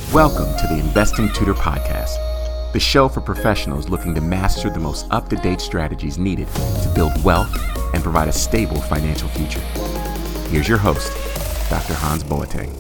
Welcome to the Investing Tutor Podcast, the show for professionals looking to master the most up-to-date strategies needed to build wealth and provide a stable financial future. Here's your host, Dr. Hans Boateng.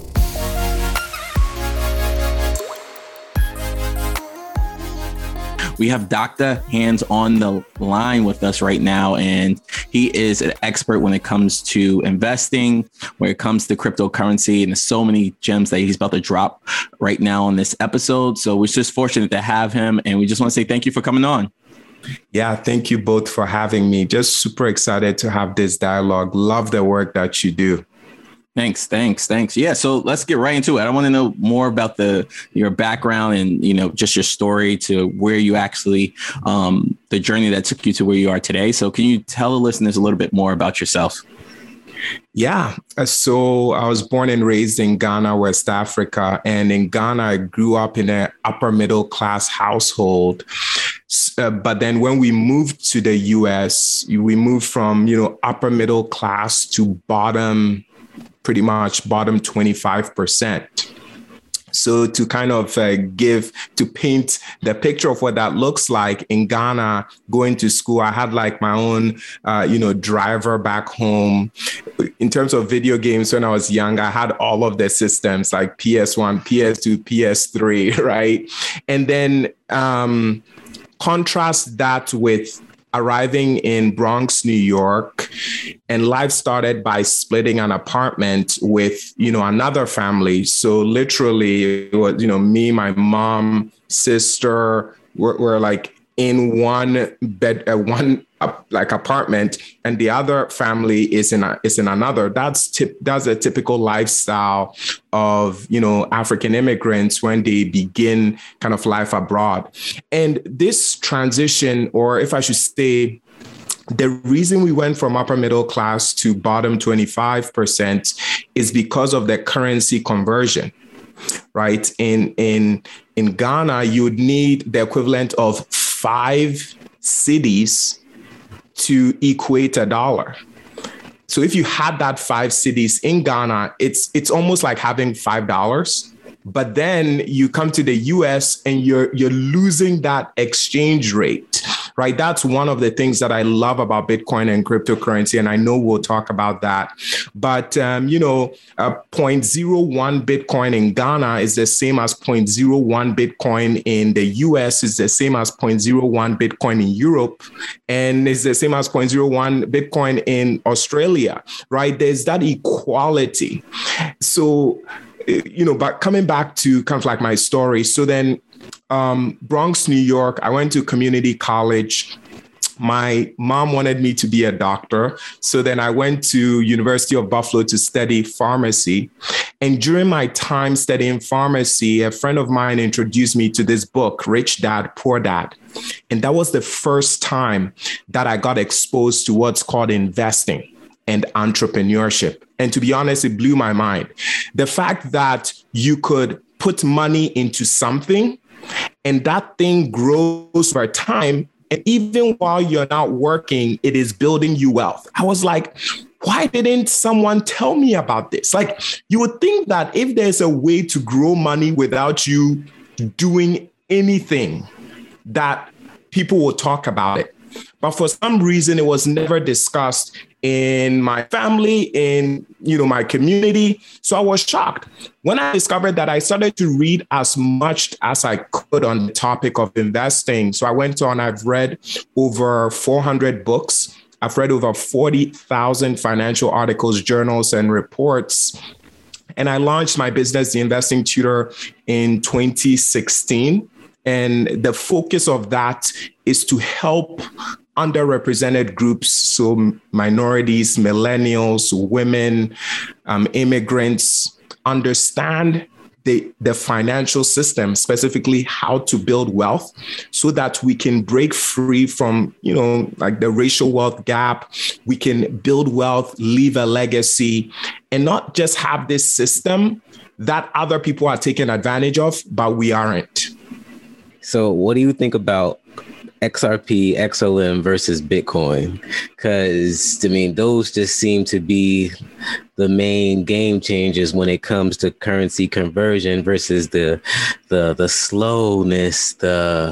We have Dr. Hans on the line with us right now, and he is an expert when it comes to investing, when it comes to cryptocurrency, and there's so many gems that he's about to drop right now on this episode. So we're just fortunate to have him, and we just want to say thank you for coming on. Yeah, thank you both for having me. Just super excited to have this dialogue. Love the work that you do. Thanks. Yeah. So let's get right into it. I want to know more about your background and, just your story to where you actually, the journey that took you to where you are today. So can you tell the listeners a little bit more about yourself? Yeah. So I was born and raised in Ghana, West Africa. And in Ghana, I grew up in an upper middle class household. But then when we moved to the US, we moved from, upper middle class to pretty much bottom 25%. So to kind of to paint the picture of what that looks like in Ghana, going to school, I had like my own, driver back home. In terms of video games, when I was young, I had all of the systems like PS1, PS2, PS3, right? And then contrast that with arriving in Bronx, New York, and life started by splitting an apartment with, another family. So literally, it was, me, my mom, sister, we're like in one bed, apartment, and the other family is in another. That's a typical lifestyle of, African immigrants when they begin kind of life abroad. And this transition, or if I should say, the reason we went from upper middle class to bottom 25% is because of the currency conversion, right? In Ghana, you would need the equivalent of 5 cities to equate $1. So if you had that 5 cities in Ghana, it's almost like having $5. But then you come to the US and you're losing that exchange rate, right? That's one of the things that I love about Bitcoin and cryptocurrency. And I know we'll talk about that. But, 0.01 Bitcoin in Ghana is the same as 0.01 Bitcoin in the US, is the same as 0.01 Bitcoin in Europe, and it's the same as 0.01 Bitcoin in Australia, right? There's that equality. So, but coming back to kind of like my story. So then Bronx, New York, I went to community college. My mom wanted me to be a doctor. So then I went to University of Buffalo to study pharmacy. And during my time studying pharmacy, a friend of mine introduced me to this book, Rich Dad, Poor Dad. And that was the first time that I got exposed to what's called investing and entrepreneurship. And to be honest, it blew my mind. The fact that you could put money into something and that thing grows over time, and even while you're not working, it is building you wealth. I was like, why didn't someone tell me about this? Like, you would think that if there's a way to grow money without you doing anything, that people will talk about it. But for some reason, it was never discussed in my family, in my community. So I was shocked when I discovered that. I started to read as much as I could on the topic of investing. So I went on, I've read over 400 books. I've read over 40,000 financial articles, journals, and reports. And I launched my business, The Investing Tutor, in 2016. And the focus of that is to help underrepresented groups, so minorities, millennials, women, immigrants, understand the financial system, specifically how to build wealth, so that we can break free from, like the racial wealth gap. We can build wealth, leave a legacy, and not just have this system that other people are taking advantage of, but we aren't. So what do you think about XRP, XLM versus Bitcoin? Because, those just seem to be main game changers when it comes to currency conversion versus the slowness, the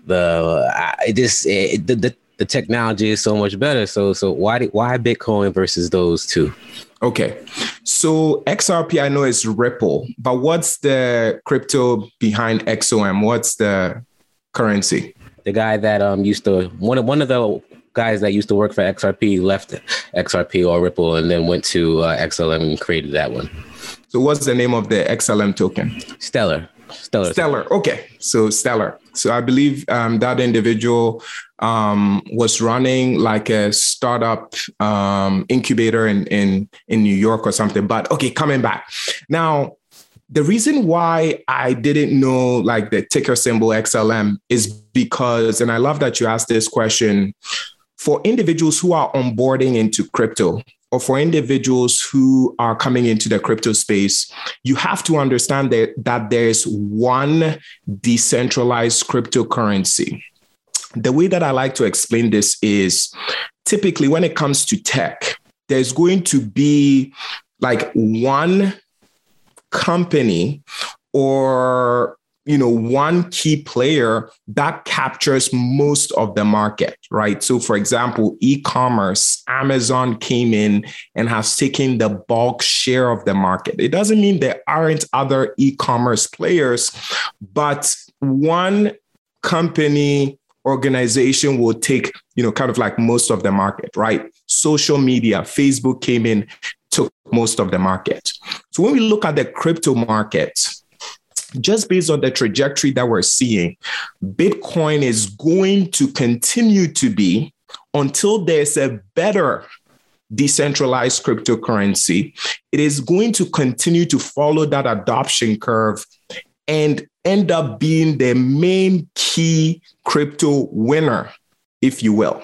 technology is so much better. So why Bitcoin versus those two? Okay, so XRP I know is Ripple, but what's the crypto behind XOM? What's the currency? The guy that used to one of the guys that used to work for XRP left XRP or Ripple and then went to XLM and created that one. So what's the name of the XLM token? Stellar. Okay, so Stellar. So I believe that individual was running like a startup incubator in New York or something. But okay, coming back now. The reason why I didn't know like the ticker symbol XLM is because, and I love that you asked this question, for individuals who are onboarding into crypto or for individuals who are coming into the crypto space, you have to understand that there's one decentralized cryptocurrency. The way that I like to explain this is typically when it comes to tech, there's going to be like one company or one key player that captures most of the market, right? So for example, e-commerce, Amazon came in and has taken the bulk share of the market. It doesn't mean there aren't other e-commerce players, but one company organization will take, kind of like most of the market, right? Social media, Facebook came in, took most of the market. So when we look at the crypto market, just based on the trajectory that we're seeing, Bitcoin is going to continue to be, until there's a better decentralized cryptocurrency, it is going to continue to follow that adoption curve and end up being the main key crypto winner, if you will.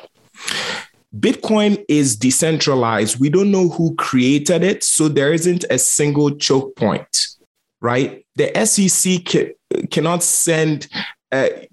Bitcoin is decentralized. We don't know who created it, so there isn't a single choke point, right? The SEC cannot send, a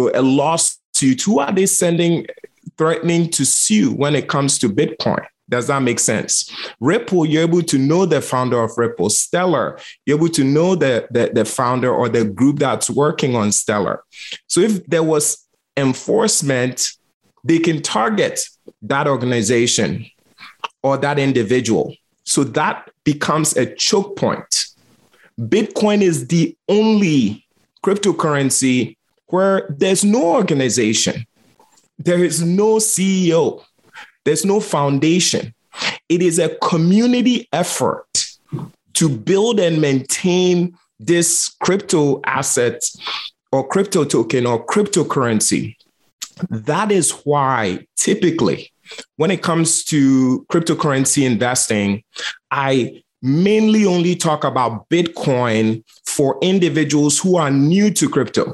lawsuit. Who are they sending, threatening to sue when it comes to Bitcoin? Does that make sense? Ripple, you're able to know the founder of Ripple. Stellar, you're able to know the founder or the group that's working on Stellar. So if there was enforcement, they can target that organization or that individual. So that becomes a choke point. Bitcoin is the only cryptocurrency where there's no organization. There is no CEO. There's no foundation. It is a community effort to build and maintain this crypto asset or crypto token or cryptocurrency. That is why typically when it comes to cryptocurrency investing, I mainly only talk about Bitcoin for individuals who are new to crypto.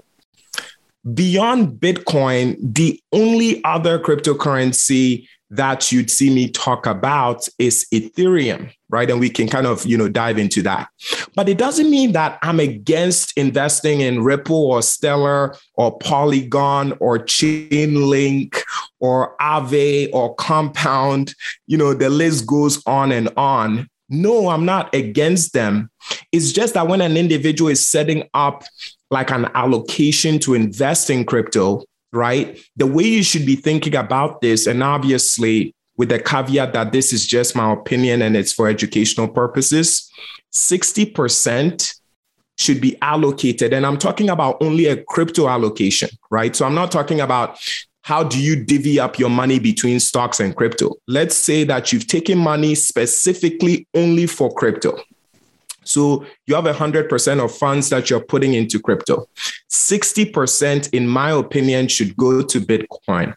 Beyond Bitcoin, the only other cryptocurrency that you'd see me talk about is Ethereum, right? And we can kind of, dive into that. But it doesn't mean that I'm against investing in Ripple or Stellar or Polygon or Chainlink or Aave or Compound. The list goes on and on. No, I'm not against them. It's just that when an individual is setting up like an allocation to invest in crypto, right? The way you should be thinking about this, and obviously with the caveat that this is just my opinion and it's for educational purposes, 60% should be allocated. And I'm talking about only a crypto allocation, right? So I'm not talking about how do you divvy up your money between stocks and crypto. Let's say that you've taken money specifically only for crypto. So you have 100% of funds that you're putting into crypto. 60%, in my opinion, should go to Bitcoin.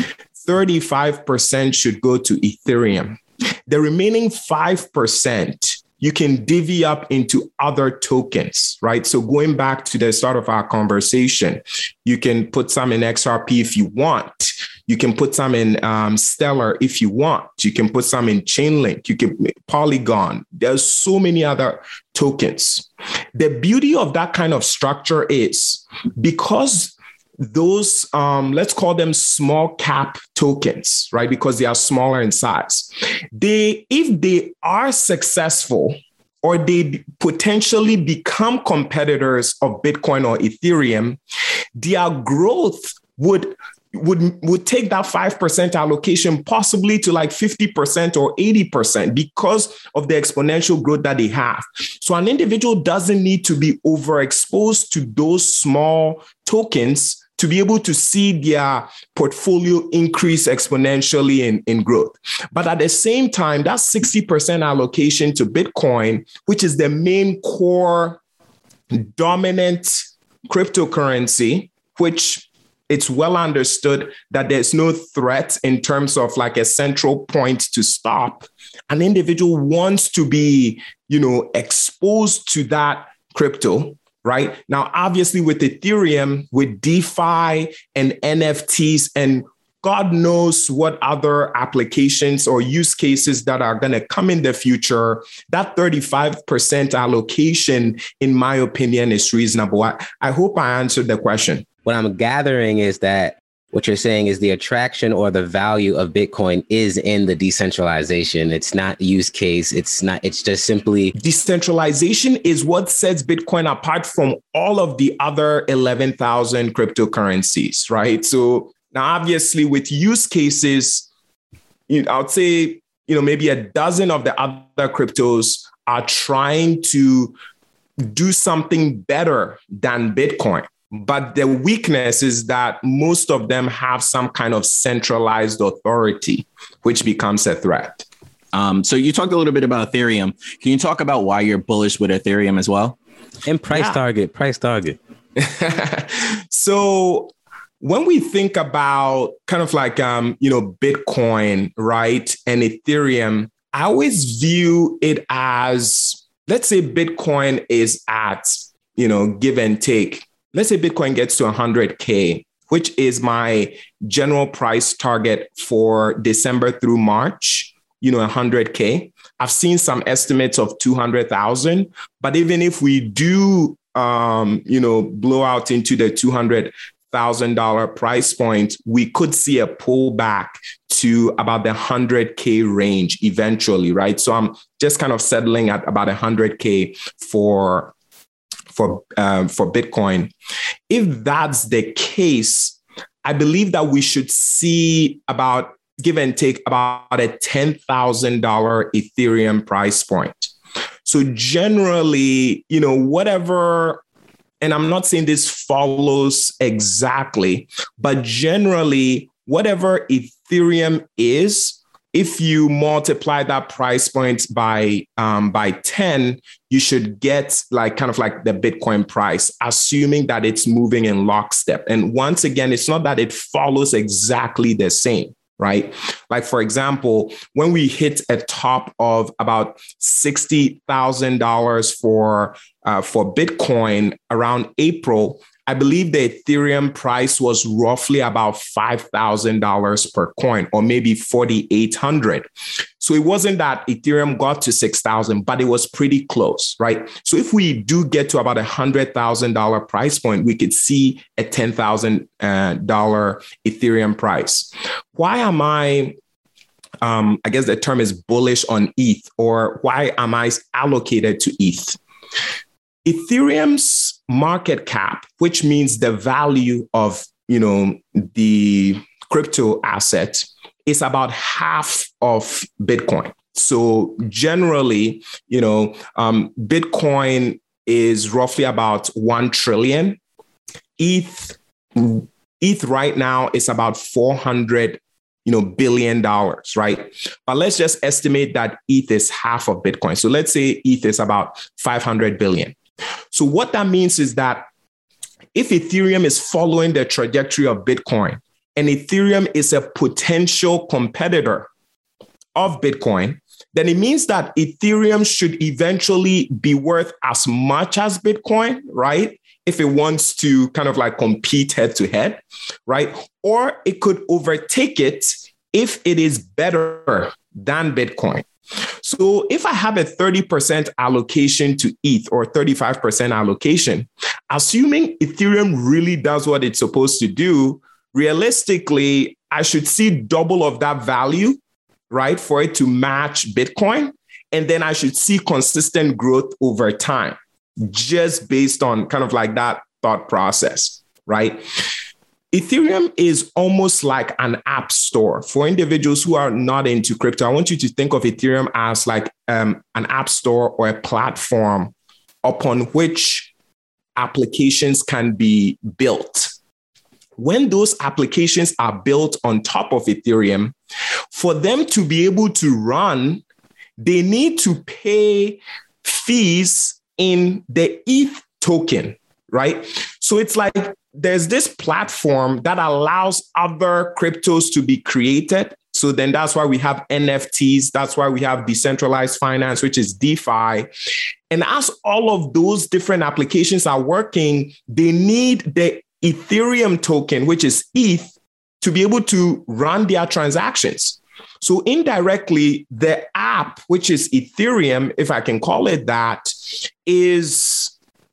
35% should go to Ethereum. The remaining 5%, you can divvy up into other tokens, right? So going back to the start of our conversation, you can put some in XRP if you want. You can put some in Stellar if you want. You can put some in Chainlink. You can Polygon. There's so many other tokens. The beauty of that kind of structure is because those, let's call them small cap tokens, right? Because they are smaller in size. If they are successful, or they potentially become competitors of Bitcoin or Ethereum, their growth would take that 5% allocation possibly to like 50% or 80% because of the exponential growth that they have. So an individual doesn't need to be overexposed to those small tokens to be able to see their portfolio increase exponentially in growth. But at the same time, that 60% allocation to Bitcoin, which is the main core dominant cryptocurrency, which it's well understood that there's no threat in terms of like a central point to stop. An individual wants to be, exposed to that crypto. Right now, obviously, with Ethereum, with DeFi and NFTs, and God knows what other applications or use cases that are going to come in the future, that 35% allocation, in my opinion, is reasonable. I hope I answered the question. What I'm gathering is that what you're saying is the attraction or the value of Bitcoin is in the decentralization. It's not use case. It's just simply decentralization is what sets Bitcoin apart from all of the other 11,000 cryptocurrencies, right? So now, obviously, with use cases, I would say, maybe a dozen of the other cryptos are trying to do something better than Bitcoin. But the weakness is that most of them have some kind of centralized authority, which becomes a threat. So you talked a little bit about Ethereum. Can you talk about why you're bullish with Ethereum as well? And price target. So when we think about kind of like, Bitcoin, right, and Ethereum, I always view it as, let's say Bitcoin is at, give and take. Let's say Bitcoin gets to 100K, which is my general price target for December through March, 100K. I've seen some estimates of 200,000, but even if we do, blow out into the $200,000 price point, we could see a pullback to about the 100K range eventually, right? So I'm just kind of settling at about 100K for Bitcoin. If that's the case, I believe that we should see about, give and take, about a $10,000 Ethereum price point. So generally, whatever, and I'm not saying this follows exactly, but generally, whatever Ethereum is, if you multiply that price point by 10, you should get kind of the Bitcoin price, assuming that it's moving in lockstep. And once again, it's not that it follows exactly the same, right? Like, for example, when we hit a top of about $60,000 for Bitcoin around April, I believe the Ethereum price was roughly about $5,000 per coin, or maybe 4,800. So it wasn't that Ethereum got to 6,000, but it was pretty close, right? So if we do get to about $100,000 price point, we could see a $10,000 Ethereum price. Why am I guess the term is bullish on ETH, or why am I allocated to ETH? Ethereum's market cap, which means the value of, the crypto asset, is about half of Bitcoin. So generally, Bitcoin is roughly about 1 trillion. ETH right now is about $400 billion, right? But let's just estimate that ETH is half of Bitcoin. So let's say ETH is about 500 billion. So what that means is that if Ethereum is following the trajectory of Bitcoin, and Ethereum is a potential competitor of Bitcoin, then it means that Ethereum should eventually be worth as much as Bitcoin, right? If it wants to kind of compete head to head, right? Or it could overtake it if it is better than Bitcoin. So if I have a 30% allocation to ETH or 35% allocation, assuming Ethereum really does what it's supposed to do, realistically, I should see double of that value, right, for it to match Bitcoin. And then I should see consistent growth over time, just based on kind of like that thought process, right? Ethereum is almost like an app store for individuals who are not into crypto. I want you to think of Ethereum as like an app store or a platform upon which applications can be built. When those applications are built on top of Ethereum, for them to be able to run, they need to pay fees in the ETH token, right? So it's like there's this platform that allows other cryptos to be created. So then that's why we have NFTs. That's why we have decentralized finance, which is DeFi. And as all of those different applications are working, they need the Ethereum token, which is ETH, to be able to run their transactions. So indirectly, the app, which is Ethereum, if I can call it that, is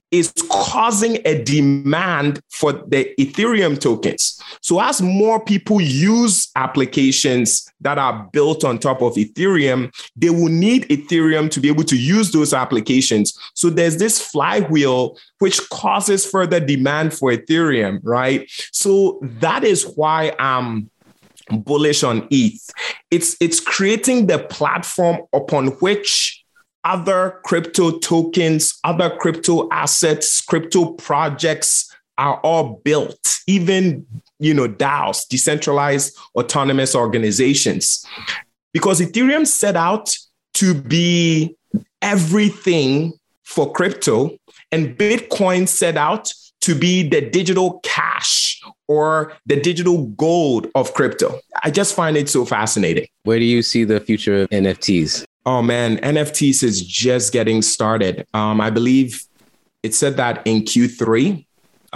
causing a demand for the Ethereum tokens. So as more people use applications that are built on top of Ethereum, they will need Ethereum to be able to use those applications. So there's this flywheel which causes further demand for Ethereum, right? So that is why I'm bullish on ETH. It's creating the platform upon which other crypto tokens, other crypto assets, crypto projects are all built, even, DAOs, decentralized autonomous organizations. Because Ethereum set out to be everything for crypto, and Bitcoin set out to be the digital cash or the digital gold of crypto. I just find it so fascinating. Where do you see the future of NFTs? Oh man, NFTs is just getting started. I believe it said that in Q3,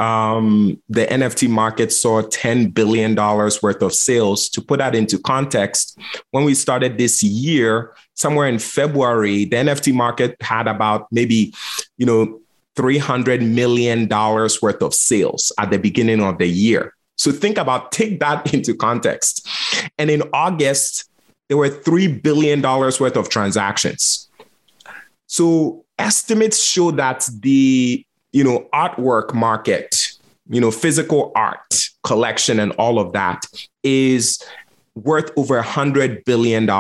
the NFT market saw $10 billion worth of sales. To put that into context, when we started this year, somewhere in February, the NFT market had about maybe, $300 million worth of sales at the beginning of the year. So take that into context. And in August, there were $3 billion worth of transactions. So estimates show that the, artwork market, physical art collection and all of that is worth over $100 billion.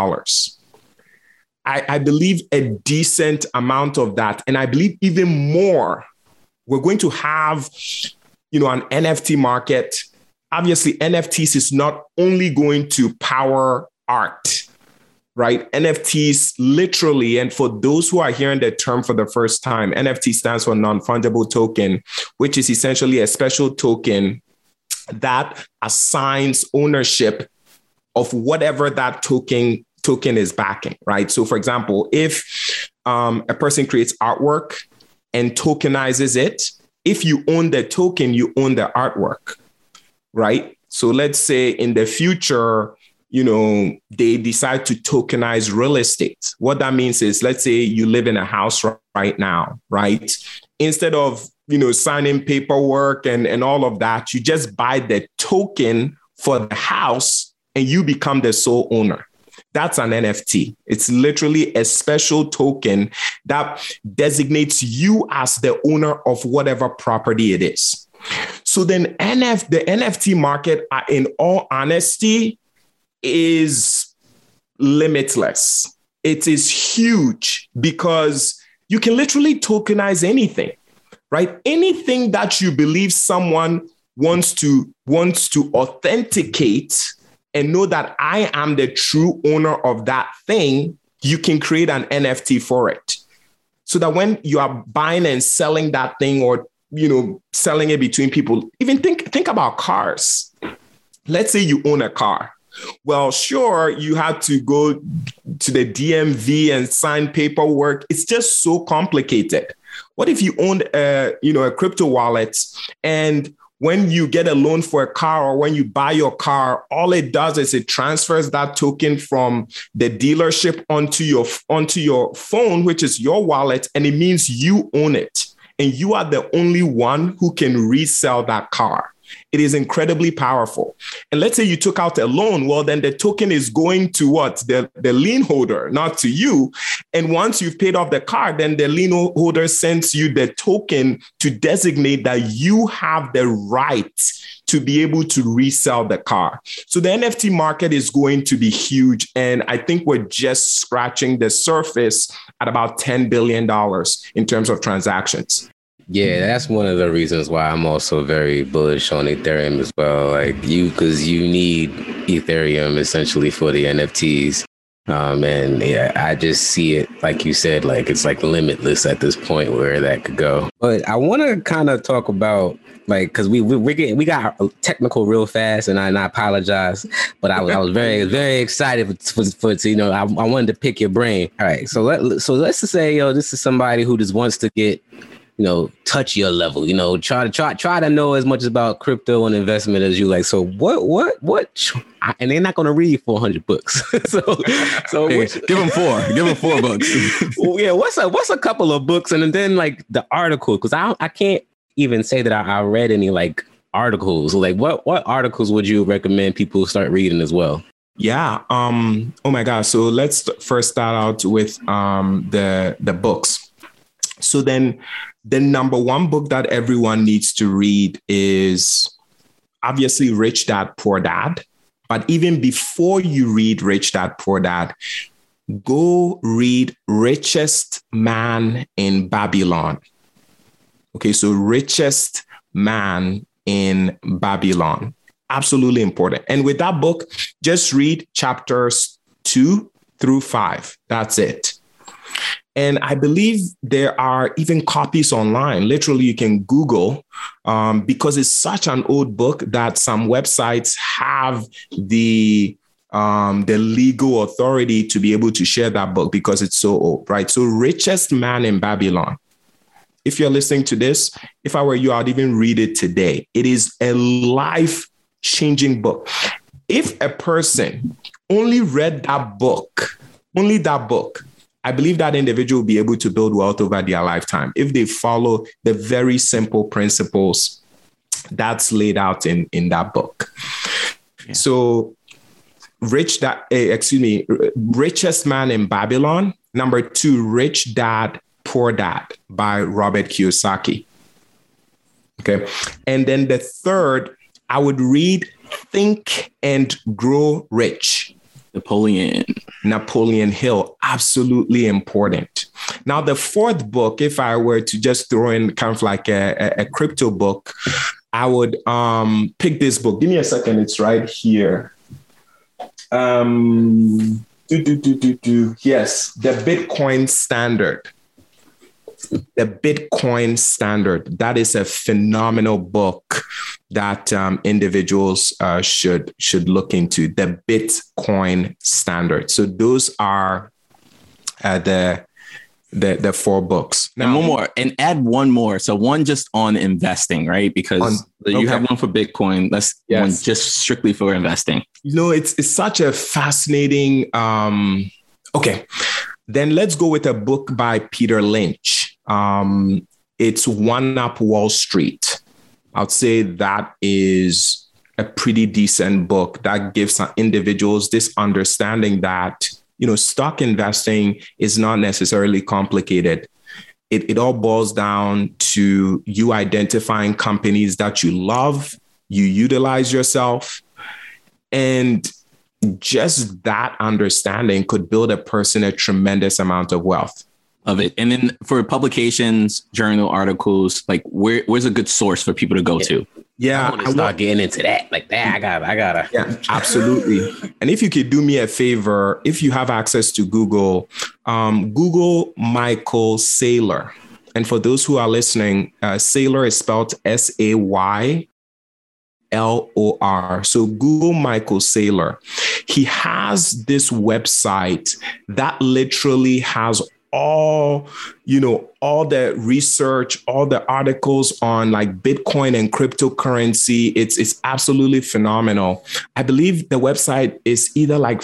I believe a decent amount of that, and I believe even more, we're going to have, an NFT market. Obviously, NFTs is not only going to power art, right? NFTs literally, and for those who are hearing the term for the first time, NFT stands for non-fungible token, which is essentially a special token that assigns ownership of whatever that token is backing, right? So for example, if a person creates artwork and tokenizes it, if you own the token, you own the artwork, right? So let's say in the future, they decide to tokenize real estate. What that means is, let's say you live in a house right now, right? Instead of, signing paperwork and all of that, you just buy the token for the house and you become the sole owner. That's an NFT. It's literally a special token that designates you as the owner of whatever property it is. So then the NFT market, in all honesty, is limitless. It is huge because you can literally tokenize anything, right? Anything that you believe someone wants to authenticate and know that I am the true owner of that thing, you can create an NFT for it. So that when you are buying and selling that thing, or, selling it between people, even think about cars. Let's say you own a car. Well, sure, you have to go to the DMV and sign paperwork. It's just so complicated. What if you owned a crypto wallet, and when you get a loan for a car or when you buy your car, all it does is it transfers that token from the dealership onto your phone, which is your wallet, and it means you own it. and you are the only one who can resell that car. It is incredibly powerful. And let's say you took out a loan. Well, then the token is going to what? The lien holder, not to you. And once you've paid off the car, then the lien holder sends you the token to designate that you have the right to be able to resell the car. So the NFT market is going to be huge. And I think we're just scratching the surface at about $10 billion in terms of transactions. Yeah, that's one of the reasons why I'm also very bullish on Ethereum as well. Because you need Ethereum essentially for the NFTs. And yeah, I just see it, like you said, like it's like limitless at this point where that could go. But I want to kind of talk about because we got technical real fast, and I apologize, but I was very, very excited for I wanted to pick your brain. All right, so let's just say this is somebody who just wants to get touch your level, try to know as much about crypto and investment as you like. So what, and they're not going to read 400 books. so hey, give them 4 books. Well, yeah. What's a couple of books? And then like the article, because I can't even say that I read any like articles. Like what articles would you recommend people start reading as well? Yeah. Oh my gosh. So let's first start out with the books. So then the number one book that everyone needs to read is obviously Rich Dad, Poor Dad. But even before you read Rich Dad, Poor Dad, go read Richest Man in Babylon. Okay, so Richest Man in Babylon. Absolutely important. And with that book, just read chapters 2 through 5. That's it. And I believe there are even copies online. Literally, you can Google because it's such an old book that some websites have the legal authority to be able to share that book because it's so old, right? So Richest Man in Babylon. If you're listening to this, if I were you, I'd even read it today. It is a life-changing book. If a person only read that book, I believe that individual will be able to build wealth over their lifetime if they follow the very simple principles that's laid out in that book. Yeah. So Richest Man in Babylon. Number 2, Rich Dad, Poor Dad by Robert Kiyosaki. Okay. And then the third, I would read Think and Grow Rich. Napoleon Hill, absolutely important. Now, the fourth book, if I were to just throw in kind of like a crypto book, I would pick this book. Give me a second. It's right here. Yes, The Bitcoin Standard. The Bitcoin Standard. That is a phenomenal book that individuals should look into. The Bitcoin Standard. So those are the 4 books. Now, and one more, and add one more. So one just on investing, right? Because you have one for Bitcoin. One just strictly for investing. It's such a fascinating. Okay, then let's go with a book by Peter Lynch. It's One Up Wall Street. I'd say that is a pretty decent book that gives individuals this understanding that, stock investing is not necessarily complicated. It all boils down to you identifying companies that you love, you utilize yourself, and just that understanding could build a person a tremendous amount of wealth. Of it. And then for publications, journal articles, like where's a good source for people to go to? Yeah, I want to start getting into that. Like that, I gotta. Yeah, absolutely. And if you could do me a favor, if you have access to Google, Google Michael Saylor. And for those who are listening, Saylor is spelled Saylor. So Google Michael Saylor. He has this website that literally has all the research, all the articles on like Bitcoin and cryptocurrency. It's absolutely phenomenal. I believe the website is either like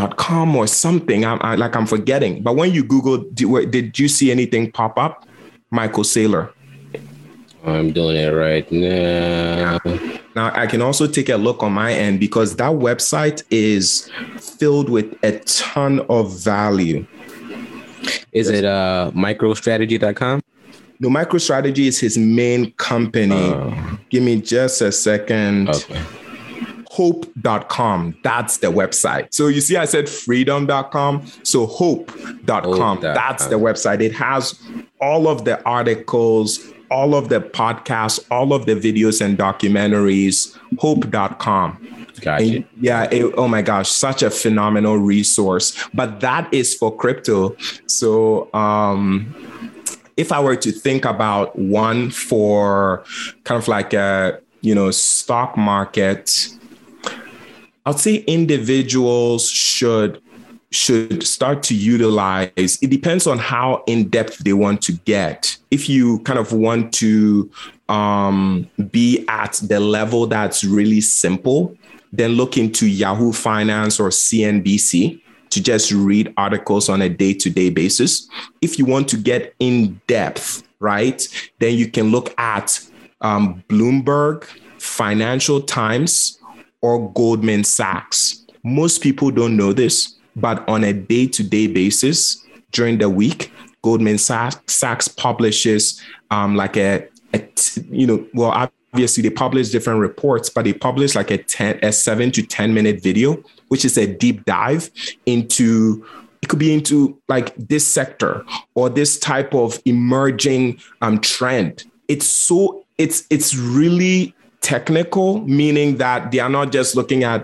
freedom.com or something. I'm forgetting. But when you Google, did you see anything pop up? Michael Saylor. I'm doing it right now. Now, I can also take a look on my end because that website is filled with a ton of value. Is it microstrategy.com? No, MicroStrategy is his main company. Give me just a second. Okay. Hope.com. That's the website. So you see, I said freedom.com. So hope.com. That's the website. It has all of the articles, all of the podcasts, all of the videos and documentaries. Hope.com. Gotcha. Oh my gosh, such a phenomenal resource. But that is for crypto. So if I were to think about one for kind of like a, stock market, I'd say individuals should start to utilize. It depends on how in depth they want to get. If you kind of want to be at the level that's really simple, then look into Yahoo Finance or CNBC to just read articles on a day-to-day basis. If you want to get in depth, right, then you can look at Bloomberg, Financial Times, or Goldman Sachs. Most people don't know this, but on a day-to-day basis during the week, Goldman Sachs publishes obviously they publish different reports, but they publish like a 7 to 10 minute video, which is a deep dive into, it could be into like this sector or this type of emerging trend. It's really technical, meaning that they are not just looking at,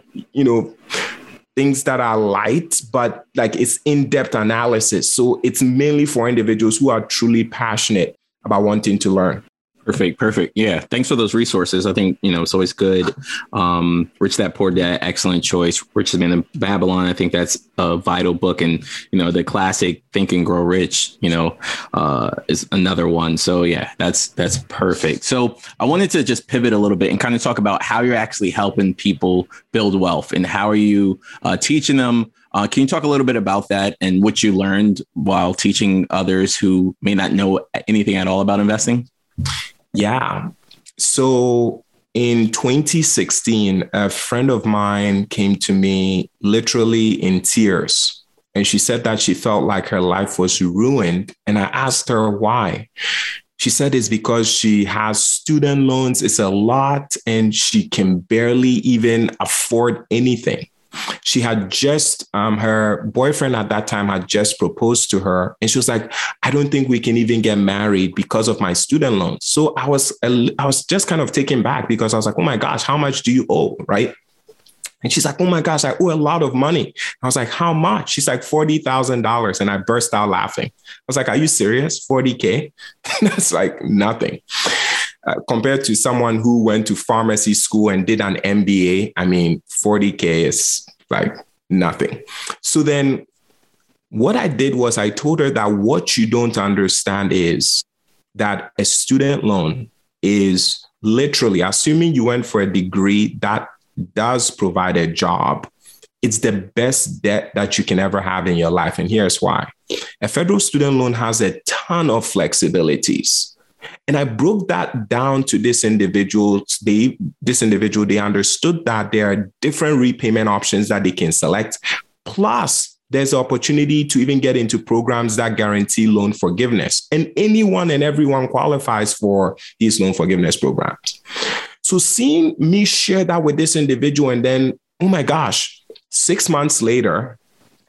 things that are light, but like it's in-depth analysis. So it's mainly for individuals who are truly passionate about wanting to learn. Perfect. Yeah. Thanks for those resources. I think, it's always good. Rich Dad Poor Dad, excellent choice. Rich Man in Babylon. I think that's a vital book. And, the classic Think and Grow Rich, is another one. So yeah, that's perfect. So I wanted to just pivot a little bit and kind of talk about how you're actually helping people build wealth and how are you teaching them. Can you talk a little bit about that and what you learned while teaching others who may not know anything at all about investing? Yeah. So in 2016, a friend of mine came to me literally in tears. And she said that she felt like her life was ruined. And I asked her why. She said it's because she has student loans. It's a lot and she can barely even afford anything. She had just, her boyfriend at that time had just proposed to her. And she was like, I don't think we can even get married because of my student loans. So I was just kind of taken back because I was like, oh my gosh, how much do you owe? Right. And she's like, oh my gosh, I owe a lot of money. I was like, how much? She's like, $40,000. And I burst out laughing. I was like, are you serious? 40K? That's like nothing. Compared to someone who went to pharmacy school and did an MBA, I mean, 40K is like nothing. So then what I did was I told her that what you don't understand is that a student loan is literally, assuming you went for a degree that does provide a job, it's the best debt that you can ever have in your life. And here's why. A federal student loan has a ton of flexibilities. And I broke that down to this individual. They understood that there are different repayment options that they can select. Plus, there's the opportunity to even get into programs that guarantee loan forgiveness. And anyone and everyone qualifies for these loan forgiveness programs. So seeing me share that with this individual, and then, oh my gosh, 6 months later,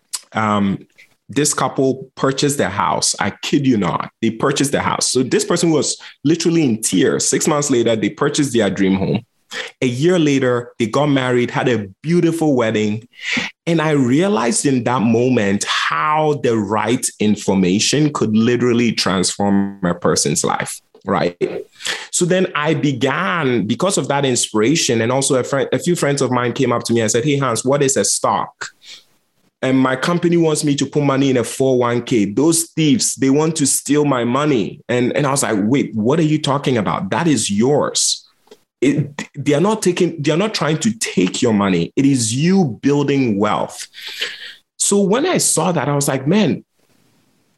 this couple purchased their house. I kid you not. They purchased the house. So this person was literally in tears. 6 months later, they purchased their dream home. A year later, they got married, had a beautiful wedding. And I realized in that moment how the right information could literally transform a person's life. Right. So then I began, because of that inspiration, and also a few friends of mine came up to me and said, hey, Hans, what is a stock? And my company wants me to put money in a 401k. Those thieves, they want to steal my money. And I was like, wait, what are you talking about? That is yours. They are not trying to take your money. It is you building wealth. So when I saw that, I was like, man,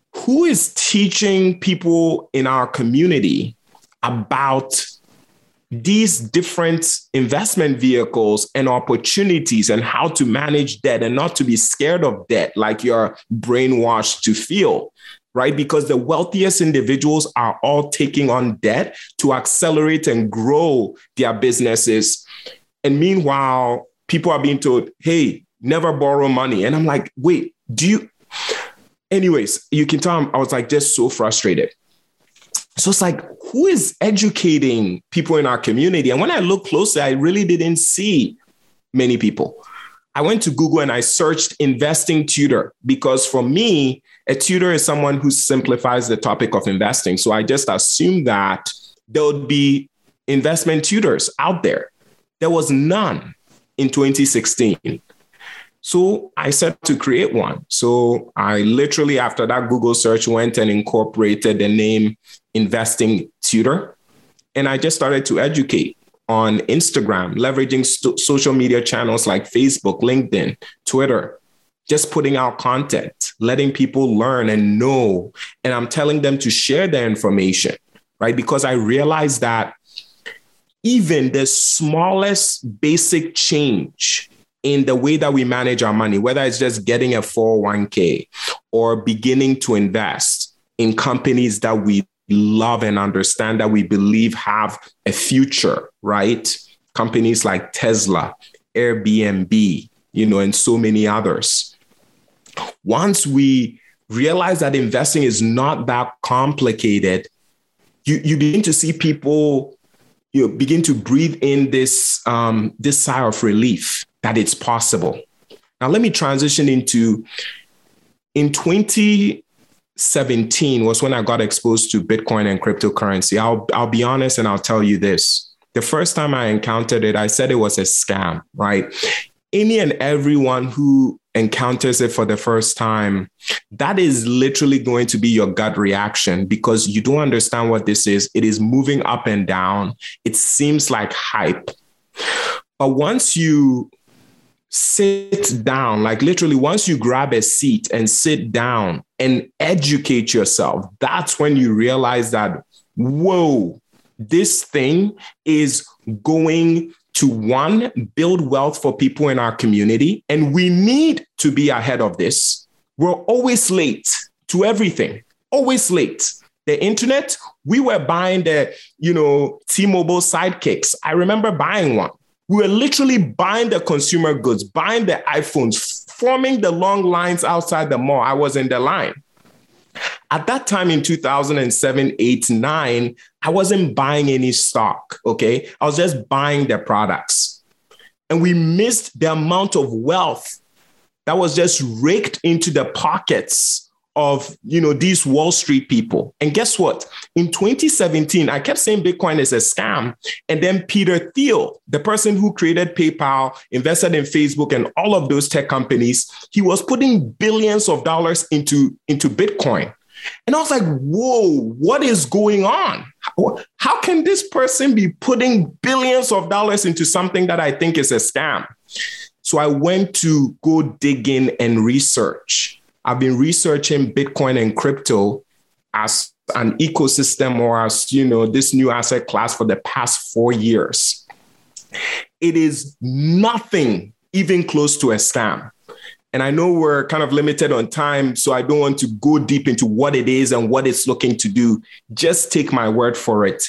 who is teaching people in our community about these different investment vehicles and opportunities and how to manage debt and not to be scared of debt like you're brainwashed to feel, right? Because the wealthiest individuals are all taking on debt to accelerate and grow their businesses. And meanwhile, people are being told, hey, never borrow money. And I'm like, wait, anyways, you can tell I was like just so frustrated. So it's like, who is educating people in our community? And when I look closer, I really didn't see many people. I went to Google and I searched investing tutor, because for me, a tutor is someone who simplifies the topic of investing. So I just assumed that there would be investment tutors out there. There was none in 2016. So I set to create one. So I literally, after that Google search, went and incorporated the name Investing Tutor. And I just started to educate on Instagram, leveraging social media channels like Facebook, LinkedIn, Twitter, just putting out content, letting people learn and know. And I'm telling them to share their information, right? Because I realized that even the smallest basic change in the way that we manage our money, whether it's just getting a 401k or beginning to invest in companies that we love and understand, that we believe have a future, right? Companies like Tesla, Airbnb, and so many others. Once we realize that investing is not that complicated, you begin to see people, begin to breathe in this sigh of relief that it's possible. Now, let me transition in 2017 was when I got exposed to Bitcoin and cryptocurrency. I'll be honest and I'll tell you this. The first time I encountered it, I said it was a scam, right? Any and everyone who encounters it for the first time, that is literally going to be your gut reaction, because you don't understand what this is. It is moving up and down. It seems like hype. But once you sit down, like literally once you grab a seat and sit down and educate yourself, that's when you realize that, whoa, this thing is going to, one, build wealth for people in our community. And we need to be ahead of this. We're always late to everything, always late. The internet, we were buying the, T-Mobile sidekicks. I remember buying one. We were literally buying the consumer goods, buying the iPhones, forming the long lines outside the mall. I was in the line. At that time in 2007, 8, 9, I wasn't buying any stock, okay? I was just buying the products. And we missed the amount of wealth that was just raked into the pockets of, these Wall Street people. And guess what? In 2017, I kept saying Bitcoin is a scam. And then Peter Thiel, the person who created PayPal, invested in Facebook and all of those tech companies, he was putting billions of dollars into Bitcoin. And I was like, whoa, what is going on? How can this person be putting billions of dollars into something that I think is a scam? So I went to go dig in and research. I've been researching Bitcoin and crypto as an ecosystem, or as, this new asset class for the past 4 years. It is nothing even close to a scam. And I know we're kind of limited on time, so I don't want to go deep into what it is and what it's looking to do. Just take my word for it.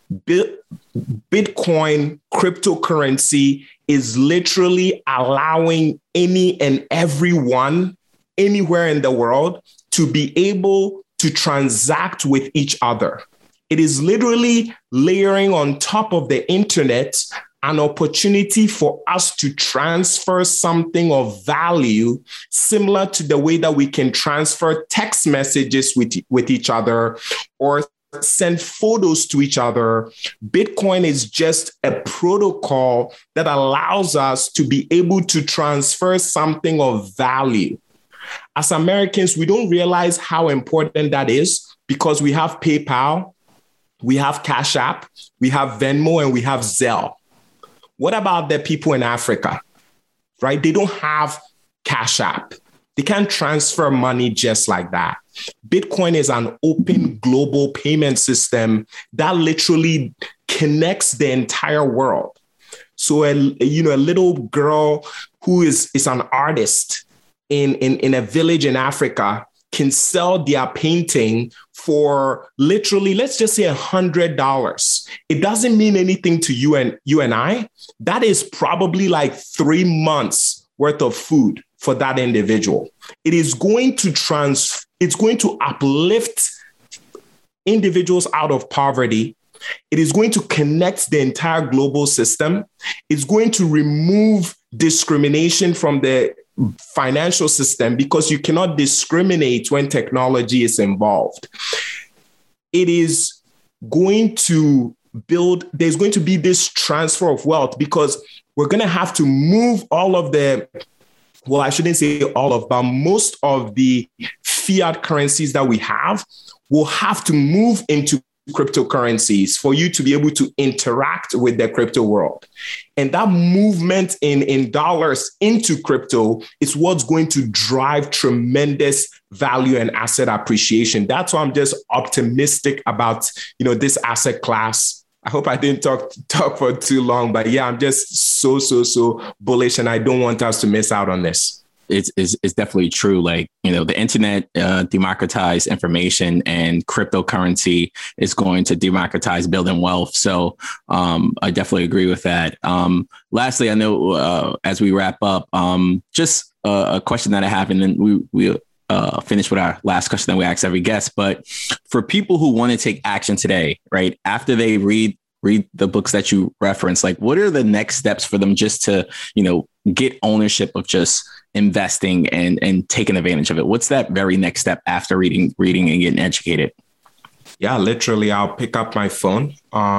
Bitcoin, cryptocurrency, is literally allowing any and everyone anywhere in the world to be able to transact with each other. It is literally layering on top of the internet an opportunity for us to transfer something of value, similar to the way that we can transfer text messages with each other or send photos to each other. Bitcoin is just a protocol that allows us to be able to transfer something of value. As Americans, we don't realize how important that is, because we have PayPal, we have Cash App, we have Venmo, and we have Zelle. What about the people in Africa, right? They don't have Cash App. They can't transfer money just like that. Bitcoin is an open global payment system that literally connects the entire world. So a little girl who is an artist in a village in Africa can sell their painting for literally, let's just say $100. It doesn't mean anything to you and I. That is probably like 3 months worth of food for that individual. It is going to it's going to uplift individuals out of poverty. It is going to connect the entire global system. It's going to remove discrimination from the financial system because you cannot discriminate when technology is involved. It is going to there's going to be this transfer of wealth because we're going to have to move all of the, well, I shouldn't say all of, but most of the fiat currencies that we have will have to move into cryptocurrencies for you to be able to interact with the crypto world. And that movement in dollars into crypto is what's going to drive tremendous value and asset appreciation. That's why I'm just optimistic about, this asset class. I hope I didn't talk for too long, but yeah, I'm just so bullish, and I don't want us to miss out on this. It's definitely true. Like, the internet democratized information, and cryptocurrency is going to democratize building wealth. So I definitely agree with that. Lastly, I know as we wrap up, just a question that I have, and then we finish with our last question that we ask every guest. But for people who want to take action today, right, after they read the books that you reference, like, what are the next steps for them just to, get ownership of just investing and taking advantage of it? What's that very next step after reading and getting educated? Yeah, literally, I'll pick up my phone.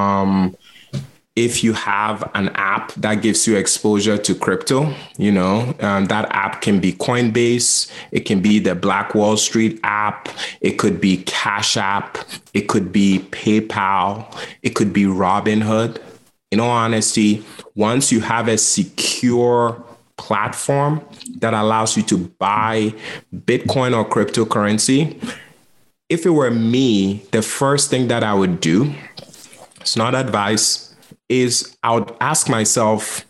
If you have an app that gives you exposure to crypto, that app can be Coinbase. It can be the Black Wall Street app. It could be Cash App. It could be PayPal. It could be Robinhood. In all honesty, once you have a secure platform that allows you to buy Bitcoin or cryptocurrency, if it were me, the first thing that I would do, it's not advice, is I would ask myself,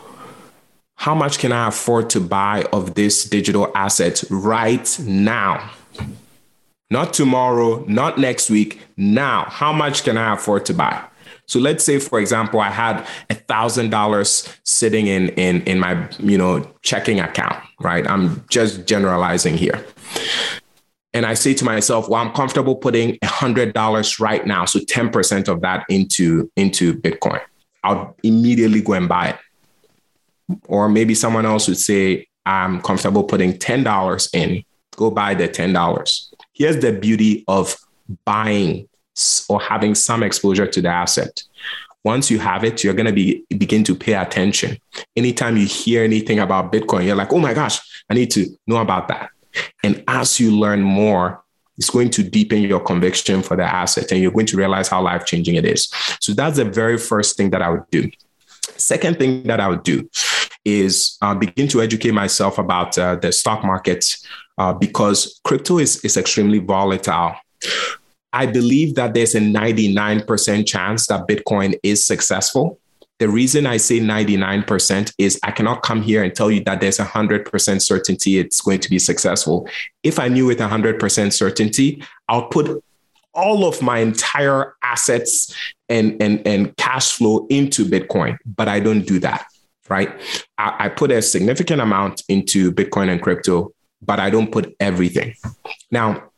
how much can I afford to buy of this digital asset right now? Not tomorrow, not next week, now. How much can I afford to buy? So let's say, for example, I had $1,000 sitting in my checking account, right? I'm just generalizing here. And I say to myself, well, I'm comfortable putting $100 right now. So 10% of that into Bitcoin. I'll immediately go and buy it. Or maybe someone else would say, I'm comfortable putting $10 in. Go buy the $10. Here's the beauty of buying or having some exposure to the asset. Once you have it, you're going to begin to pay attention. Anytime you hear anything about Bitcoin, you're like, oh my gosh, I need to know about that. And as you learn more, it's going to deepen your conviction for the asset, and you're going to realize how life-changing it is. So that's the very first thing that I would do. Second thing that I would do is begin to educate myself about the stock market because crypto is extremely volatile. I believe that there's a 99% chance that Bitcoin is successful. The reason I say 99% is I cannot come here and tell you that there's 100% certainty it's going to be successful. If I knew with 100% certainty, I'll put all of my entire assets and cash flow into Bitcoin, but I don't do that, right? I put a significant amount into Bitcoin and crypto, but I don't put everything. Now,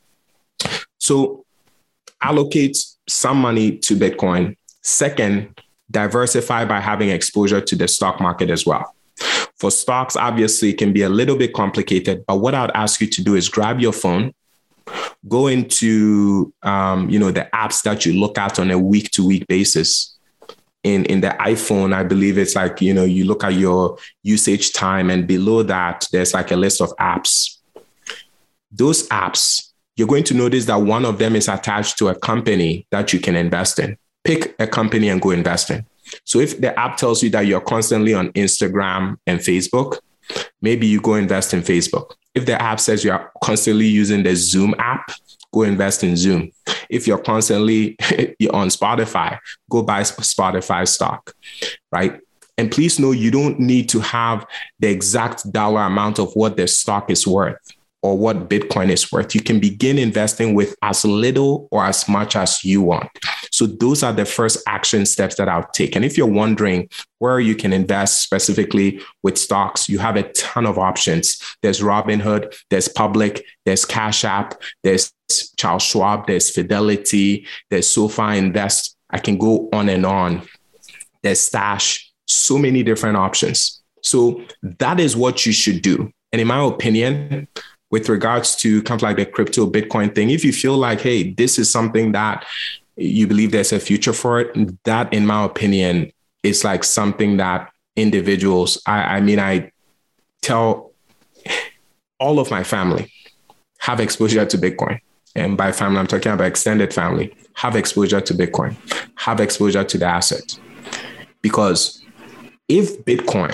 so allocate some money to Bitcoin. Second, diversify by having exposure to the stock market as well. For stocks, obviously, it can be a little bit complicated, but what I'd ask you to do is grab your phone, go into the apps that you look at on a week-to-week basis. In the iPhone, I believe it's like, you look at your usage time, and below that, there's like a list of apps. Those apps, you're going to notice that one of them is attached to a company that you can invest in. Pick a company and go invest in. So if the app tells you that you're constantly on Instagram and Facebook, maybe you go invest in Facebook. If the app says you're constantly using the Zoom app, go invest in Zoom. If you're constantly you're on Spotify, go buy Spotify stock, right? And please know you don't need to have the exact dollar amount of what the stock is worth or what Bitcoin is worth. You can begin investing with as little or as much as you want. So those are the first action steps that I'll take. And if you're wondering where you can invest specifically with stocks, you have a ton of options. There's Robinhood, there's Public, there's Cash App, there's Charles Schwab, there's Fidelity, there's SoFi Invest. I can go on and on. There's Stash, so many different options. So that is what you should do. And in my opinion, with regards to kind of like the crypto Bitcoin thing, if you feel like, hey, this is something that you believe there's a future for it, that, in my opinion, is like something that individuals, I tell all of my family, have exposure to Bitcoin. And by family, I'm talking about extended family, have exposure to Bitcoin, have exposure to the asset. Because if Bitcoin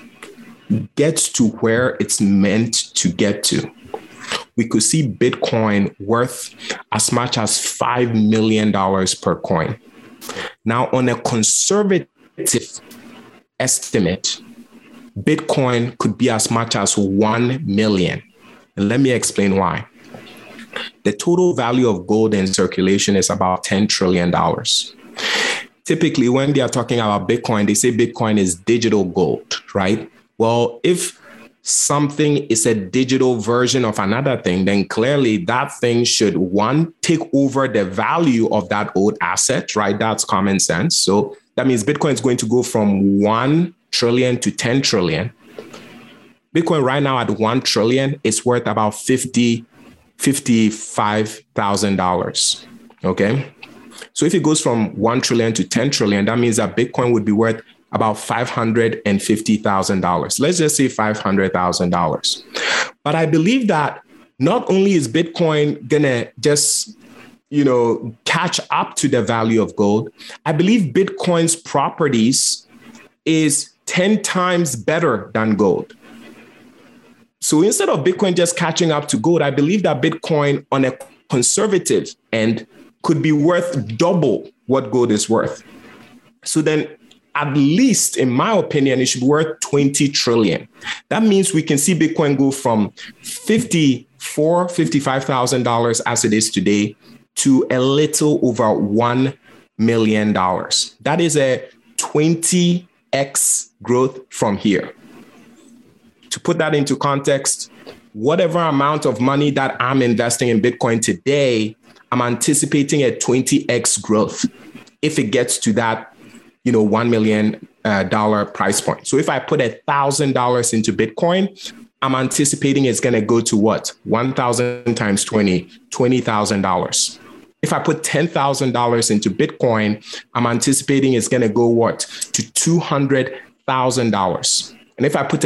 gets to where it's meant to get to, we could see Bitcoin worth as much as $5 million per coin. Now, on a conservative estimate, Bitcoin could be as much as 1 million. And let me explain why. The total value of gold in circulation is about $10 trillion. Typically, when they are talking about Bitcoin, they say Bitcoin is digital gold, right? Well, if something is a digital version of another thing, then clearly that thing should, one, take over the value of that old asset, right? That's common sense. So that means Bitcoin is going to go from 1 trillion to 10 trillion. Bitcoin right now at 1 trillion is worth about $55,000. Okay. So if it goes from 1 trillion to 10 trillion, that means that Bitcoin would be worth about $550,000. Let's just say $500,000. But I believe that not only is Bitcoin gonna just, catch up to the value of gold, I believe Bitcoin's properties is 10 times better than gold. So instead of Bitcoin just catching up to gold, I believe that Bitcoin on a conservative end could be worth double what gold is worth. So then, at least, in my opinion, it should be worth 20 trillion. That means we can see Bitcoin go from $55,000 as it is today to a little over $1 million. That is a 20x growth from here. To put that into context, whatever amount of money that I'm investing in Bitcoin today, I'm anticipating a 20x growth if it gets to that $1 million price point. So if I put $1,000 into Bitcoin, I'm anticipating it's going to go to what? 1,000 times 20, $20,000. If I put $10,000 into Bitcoin, I'm anticipating it's going to go what? To $200,000. And if I put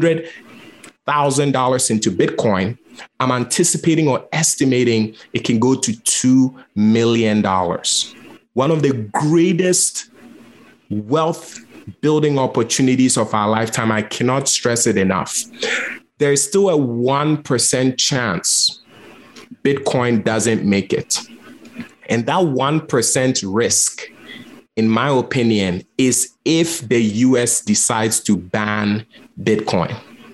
$100,000 into Bitcoin, I'm anticipating or estimating it can go to $2 million. One of the greatest wealth building opportunities of our lifetime. I cannot stress it enough. There is still a 1% chance Bitcoin doesn't make it. And that 1% risk, in my opinion, is if the US decides to ban Bitcoin.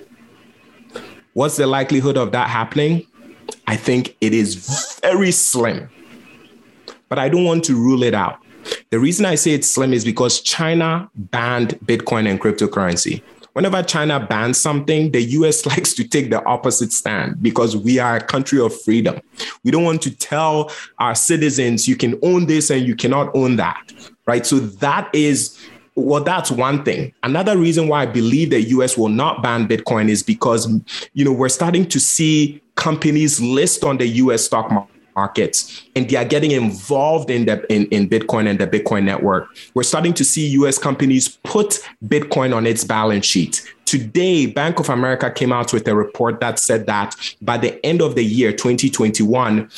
What's the likelihood of that happening? I think it is very slim, but I don't want to rule it out. The reason I say it's slim is because China banned Bitcoin and cryptocurrency. Whenever China bans something, the US likes to take the opposite stand because we are a country of freedom. We don't want to tell our citizens, you can own this and you cannot own that, right? So that's one thing. Another reason why I believe the US will not ban Bitcoin is because, we're starting to see companies list on the US stock markets, and they are getting involved in Bitcoin and the Bitcoin network. We're starting to see US companies put Bitcoin on its balance sheet. Today, Bank of America came out with a report that said that by the end of the year, 2021,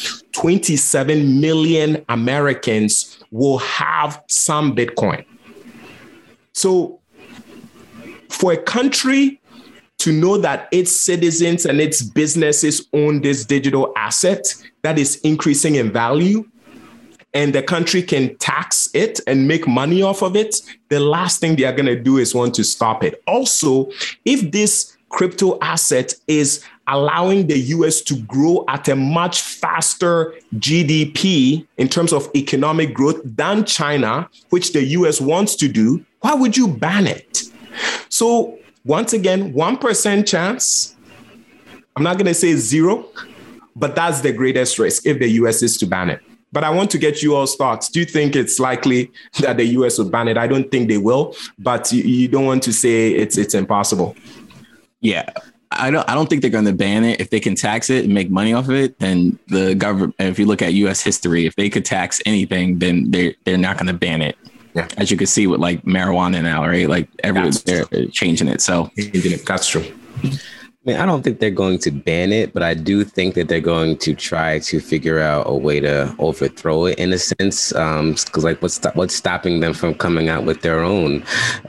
27 million Americans will have some Bitcoin. So for a country to know that its citizens and its businesses own this digital asset that is increasing in value, and the country can tax it and make money off of it, the last thing they are going to do is want to stop it. Also, if this crypto asset is allowing the US to grow at a much faster GDP in terms of economic growth than China, which the US wants to do, why would you ban it? So once again, 1% chance. I'm not going to say zero, but that's the greatest risk if the US is to ban it. But I want to get you all's thoughts. Do you think it's likely that the US would ban it? I don't think they will, but you don't want to say it's impossible. Yeah, I don't think they're going to ban it. If they can tax it and make money off of it, then the government, if you look at US history, if they could tax anything, then they're not going to ban it. Yeah. As you can see with like marijuana now, right? Like they're changing it. So that's true. I mean, I don't think they're going to ban it, but I do think that they're going to try to figure out a way to overthrow it in a sense. Because like what's stopping them from coming out with their own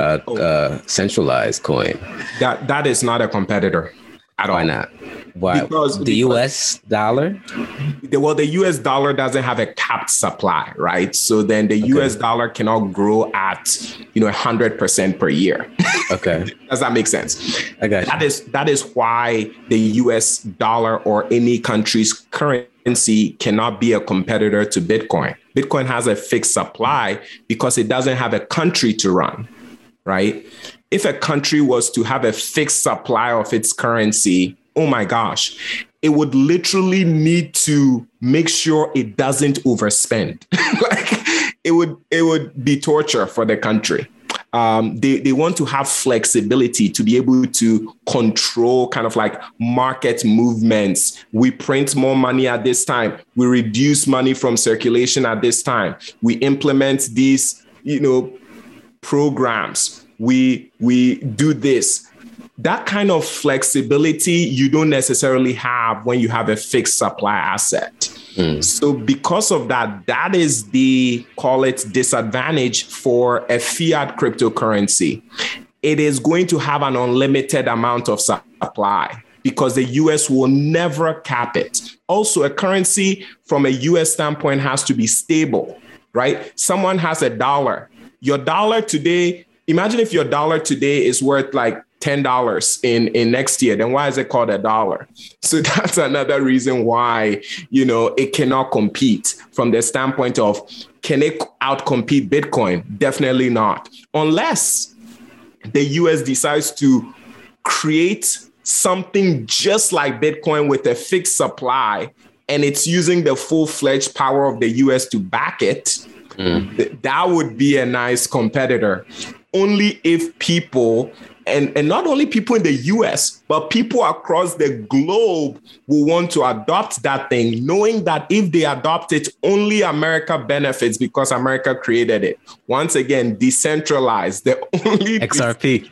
centralized coin? That is not a competitor at all. Why not? Why? Because the US dollar? Well, the US dollar doesn't have a capped supply, right? So then the US dollar cannot grow at 100% per year. Okay. Does that make sense? I got you. That is why the US dollar or any country's currency cannot be a competitor to Bitcoin. Bitcoin has a fixed supply because it doesn't have a country to run, right? If a country was to have a fixed supply of its currency, oh my gosh, it would literally need to make sure it doesn't overspend. Like it would be torture for the country. They want to have flexibility to be able to control kind of like market movements. We print more money at this time. We reduce money from circulation at this time. We implement these, programs. We do this. That kind of flexibility you don't necessarily have when you have a fixed supply asset. So because of that, that is the, call it, disadvantage for a fiat cryptocurrency. It is going to have an unlimited amount of supply because the US will never cap it. Also, a currency from a US standpoint has to be stable, right? Someone has a dollar. Your dollar today, imagine if your dollar today is worth like $10 in next year, then why is it called a dollar? So that's another reason why, it cannot compete from the standpoint of, can it outcompete Bitcoin? Definitely not. Unless the US decides to create something just like Bitcoin with a fixed supply, and it's using the full-fledged power of the US to back it, that would be a nice competitor. Only if people, and not only people in the US, but people across the globe will want to adopt that thing, knowing that if they adopt it, only America benefits because America created it. Once again, decentralized. The only XRP.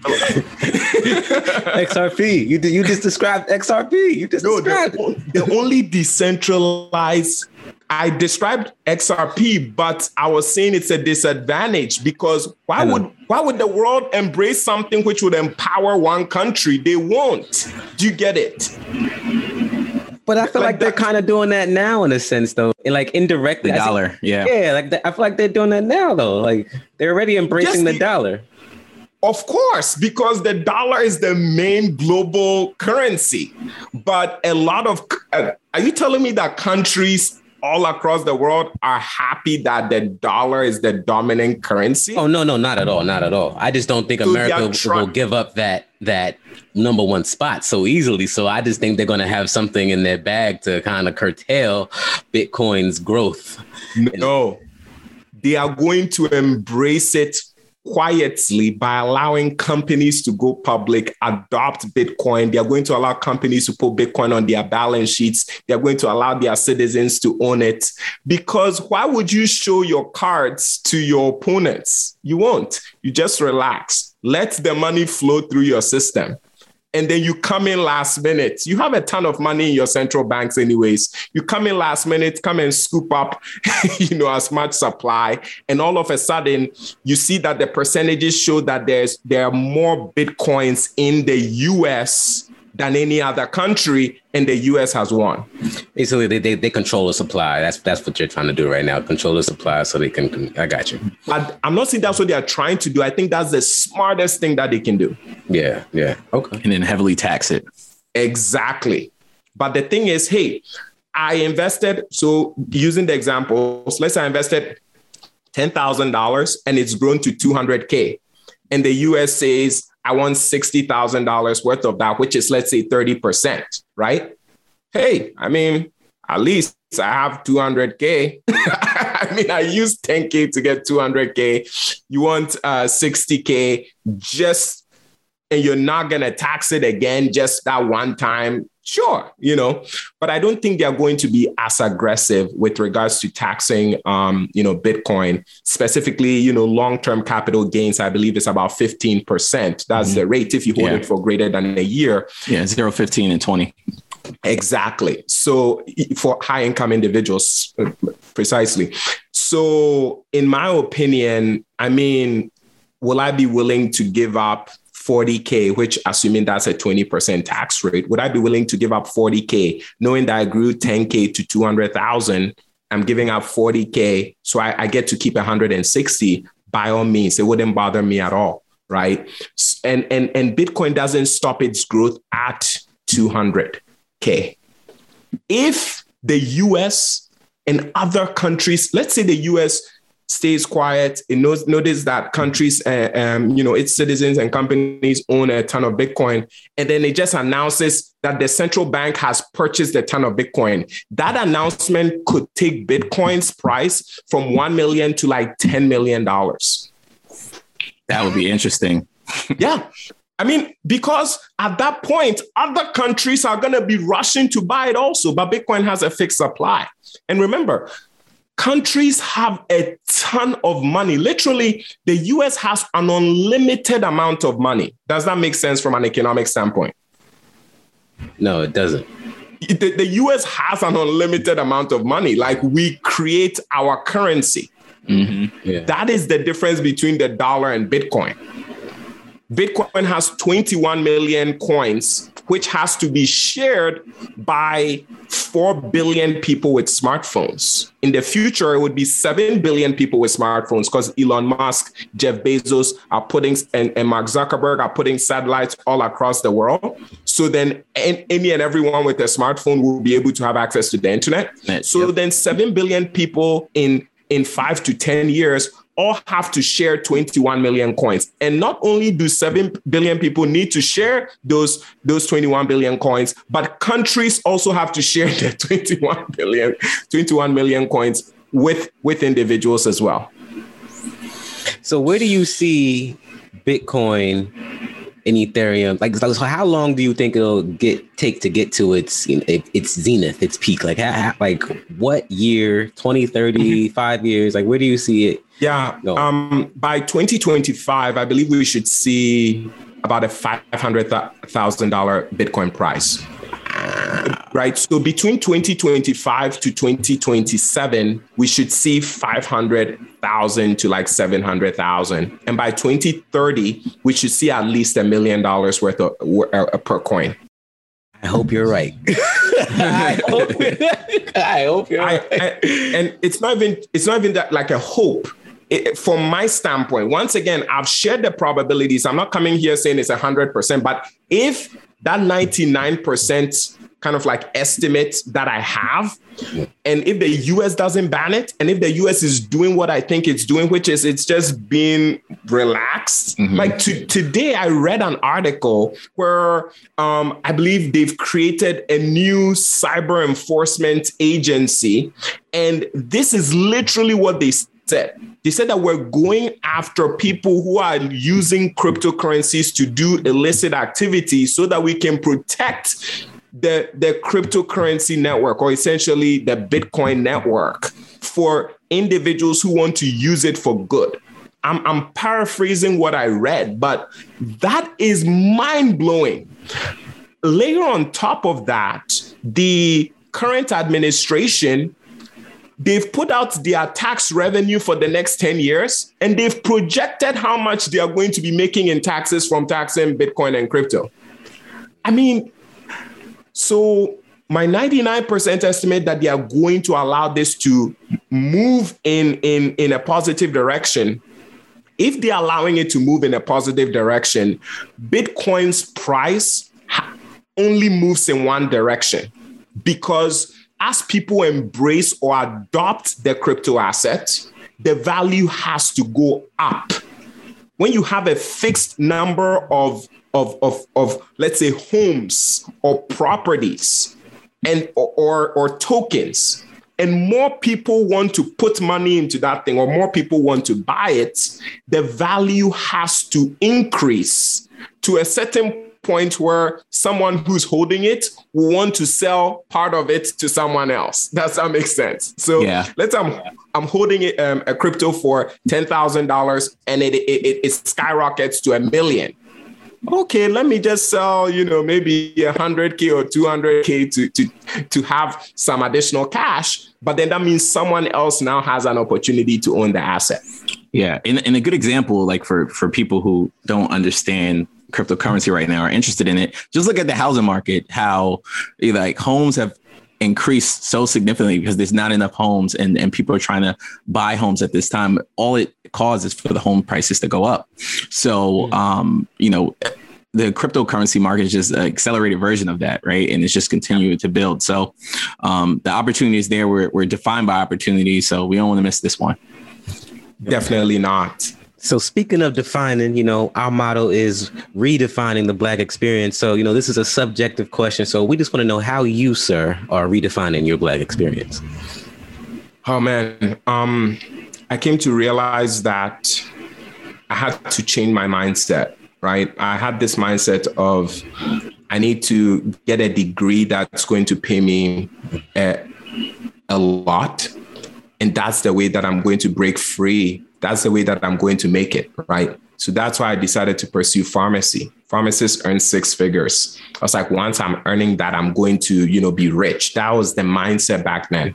XRP. You just described XRP. The only decentralized. I described XRP, but I was saying it's a disadvantage because why would the world embrace something which would empower one country? They won't. Do you get it? But I feel like they're kind of doing that now in a sense, though. And like indirectly. The dollar, yeah. Yeah, I feel like they're doing that now, though. Like they're already embracing the dollar. Of course, because the dollar is the main global currency. But a lot of, are you telling me that countries all across the world are happy that the dollar is the dominant currency? Oh, no, not at all. Not at all. I just don't think America will give up that number one spot so easily. So I just think they're going to have something in their bag to kind of curtail Bitcoin's growth. No, they are going to embrace it quietly by allowing companies to go public, adopt Bitcoin. They are going to allow companies to put Bitcoin on their balance sheets. They are going to allow their citizens to own it. Because why would you show your cards to your opponents? You won't. You just relax. Let the money flow through your system. and then you come in last minute. You have a ton of money in your central banks anyways. You come in last minute, come and scoop up, as much supply. And all of a sudden, you see that the percentages show that there are more Bitcoins in the US than any other country, and the US has won. Basically, they control the supply. That's what you're trying to do right now. Control the supply so they can. I got you. I'm not saying that's what they are trying to do. I think that's the smartest thing that they can do. Yeah. Okay. And then heavily tax it. Exactly. But the thing is, hey, I invested. So using the examples, let's say I invested $10,000 and it's grown to 200K. And the US says, I want $60,000 worth of that, which is, let's say, 30%, right? Hey, I mean, at least I have 200K. I mean, I used 10K to get 200K. You want 60K and you're not going to tax it again just that one time. Sure, but I don't think they're going to be as aggressive with regards to taxing, Bitcoin, specifically, long-term capital gains. I believe it's about 15%. That's the rate if you hold it for greater than a year. Yeah, 0, 15, and 20. Exactly. So for high-income individuals, precisely. So in my opinion, I mean, will I be willing to give up 40K, which assuming that's a 20% tax rate, would I be willing to give up 40K knowing that I grew 10K to 200,000? I'm giving up 40K. So I get to keep 160 by all means. It wouldn't bother me at all. Right. And Bitcoin doesn't stop its growth at 200K. If the US and other countries, let's say the US stays quiet, it notice that countries, its citizens and companies own a ton of Bitcoin, and then it just announces that the central bank has purchased a ton of Bitcoin. That announcement could take Bitcoin's price from $1 million to like $10 million. That would be interesting. Yeah. I mean, because at that point, other countries are going to be rushing to buy it also, but Bitcoin has a fixed supply. And remember, countries have a ton of money. Literally, the US has an unlimited amount of money. Does that make sense from an economic standpoint? No, it doesn't. The US has an unlimited amount of money. Like, we create our currency. Mm-hmm. Yeah. That is the difference between the dollar and Bitcoin. Bitcoin has 21 million coins, which has to be shared by 4 billion people with smartphones. In the future, it would be 7 billion people with smartphones because Elon Musk, Jeff Bezos are putting, and Mark Zuckerberg are putting satellites all across the world. So then any and everyone with a smartphone will be able to have access to the internet. So then 7 billion people in 5 to 10 years all have to share 21 million coins. And not only do 7 billion people need to share those 21 billion coins, but countries also have to share the 21 million coins with individuals as well. So where do you see Bitcoin and Ethereum? Like, so how long do you think it'll take to get to its zenith, its peak? Like, like what year? 20, 30, 5 years? Like, where do you see it? Yeah. By 2025, I believe we should see about a $500,000 Bitcoin price. Right. So between 2025 to 2027, we should see 500,000 to like 700,000. And by 2030, we should see at least $1 million worth of per coin. I hope you're right. I hope you're right. And it's not even that like a hope. From my standpoint, once again, I've shared the probabilities. I'm not coming here saying it's 100%, but if that 99% kind of like estimate that I have, and if the US doesn't ban it, and if the US is doing what I think it's doing, which is it's just being relaxed. Mm-hmm. Like today, I read an article where I believe they've created a new cyber enforcement agency. And this is literally what they said. They said that we're going after people who are using cryptocurrencies to do illicit activities so that we can protect the cryptocurrency network, or essentially the Bitcoin network, for individuals who want to use it for good. I'm paraphrasing what I read, but that is mind-blowing. Layer on top of that, the current administration, they've put out their tax revenue for the next 10 years, and they've projected how much they are going to be making in taxes from taxing Bitcoin and crypto. I mean, so my 99% estimate that they are going to allow this to move in a positive direction. If they're allowing it to move in a positive direction, Bitcoin's price only moves in one direction, because as people embrace or adopt the crypto asset, the value has to go up. When you have a fixed number of let's say homes or properties and or tokens, and more people want to put money into that thing, or more people want to buy it, the value has to increase to a certain point where someone who's holding it will want to sell part of it to someone else. Does that make sense? So let's I'm holding it a crypto for $10,000 and it skyrockets to $1 million. Okay, let me just sell, maybe 100K or 200K to have some additional cash. But then that means someone else now has an opportunity to own the asset. Yeah. And a good example, like for people who don't understand cryptocurrency right now, are interested in it, just look at the housing market, how like homes have increased so significantly because there's not enough homes and people are trying to buy homes at this time. All it causes for the home prices to go up. So, the cryptocurrency market is just an accelerated version of that, right? And it's just continuing to build. So the opportunities there, we're defined by opportunity. So we don't want to miss this one. Definitely not. So speaking of defining, our motto is redefining the Black experience. So, this is a subjective question. So we just want to know how you, sir, are redefining your Black experience. Oh, man. I came to realize that I had to change my mindset, right? I had this mindset of I need to get a degree that's going to pay me a lot. And that's the way that I'm going to break free. That's the way that I'm going to make it, right? So that's why I decided to pursue pharmacy. Pharmacists earn 6 figures. I was like, once I'm earning that, I'm going to, be rich. That was the mindset back then.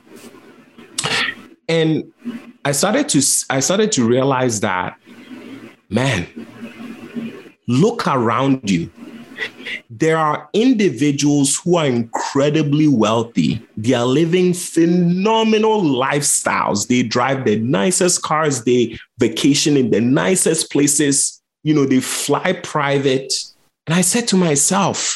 And I started to realize that, man, look around you. There are individuals who are incredibly wealthy. They are living phenomenal lifestyles. They drive the nicest cars. They vacation in the nicest places. They fly private. And I said to myself,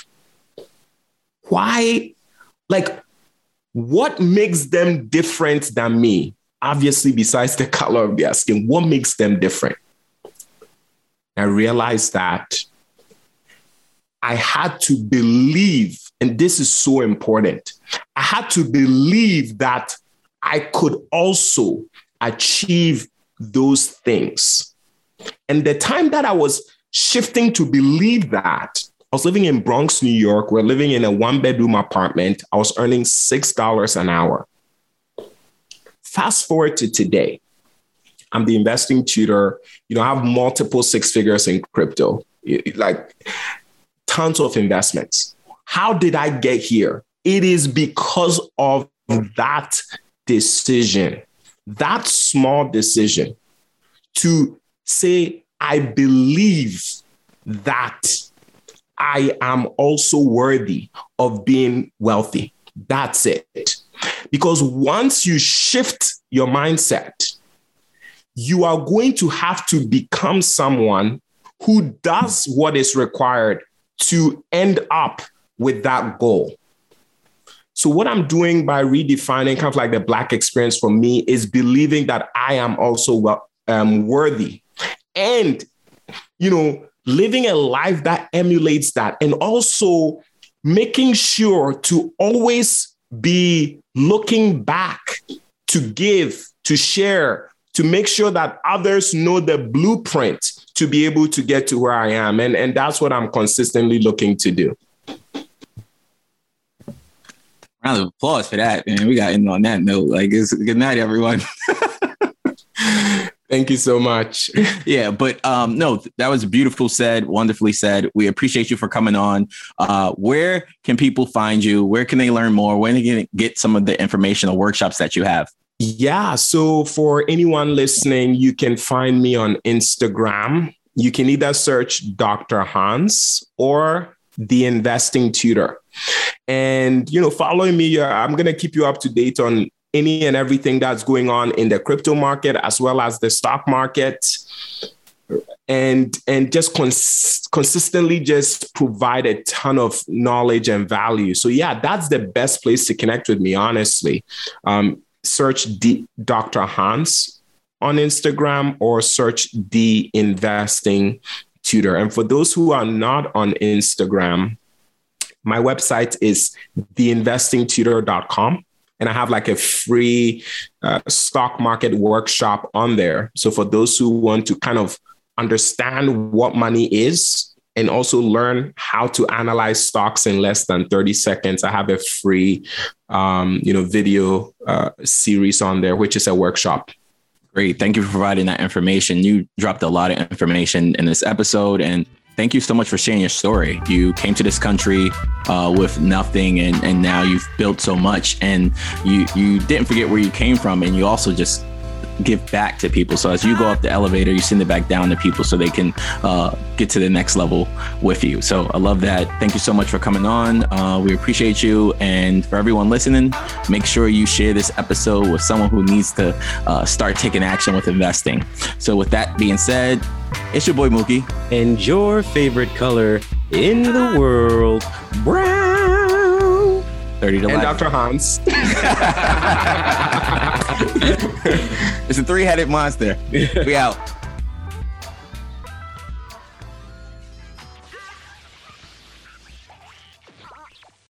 why? Like, what makes them different than me? Obviously, besides the color of their skin, what makes them different? I realized that I had to believe, and this is so important, I had to believe that I could also achieve those things. And the time that I was shifting to believe that, I was living in Bronx, New York. We're living in a 1-bedroom apartment. I was earning $6 an hour. Fast forward to today. I'm the investing tutor. I have multiple 6 figures in crypto. Like, tons of investments. How did I get here? It is because of that decision, that small decision to say, I believe that I am also worthy of being wealthy. That's it. Because once you shift your mindset, you are going to have to become someone who does what is required to end up with that goal. So what I'm doing by redefining kind of like the Black experience for me is believing that I am also worthy and, living a life that emulates that, and also making sure to always be looking back to give, to share, to make sure that others know the blueprint to be able to get to where I am. And that's what I'm consistently looking to do. Round of applause for that, man. We got in on that note. Like, it's good night, everyone. Thank you so much. Yeah, but no, that was beautiful said, wonderfully said. We appreciate you for coming on. Where can people find you? Where can they learn more? When can they get some of the information or workshops that you have? Yeah, so for anyone listening, you can find me on Instagram. You can either search Dr. Hans or The Investing Tutor. And, following me, I'm going to keep you up to date on any and everything that's going on in the crypto market as well as the stock market, and just consistently just provide a ton of knowledge and value. So yeah, that's the best place to connect with me, honestly. Search Dr. Hans on Instagram or search The Investing Tutor. And for those who are not on Instagram, my website is theinvestingtutor.com. And I have like a free stock market workshop on there. So for those who want to kind of understand what money is and also learn how to analyze stocks in less than 30 seconds, I have a free, video series on there, which is a workshop. Great. Thank you for providing that information. You dropped a lot of information in this episode, and thank you so much for sharing your story. You came to this country with nothing, and now you've built so much, and you didn't forget where you came from, and you also just give back to people. So as you go up the elevator, you send it back down to people so they can get to the next level with you. So I love that. Thank you so much for coming on. We appreciate you. And for everyone listening, make sure you share this episode with someone who needs to start taking action with investing. So with that being said, it's your boy Mookie. And your favorite color in the world, brown. 30 to and life. Dr. Hans. It's a three-headed monster. We out.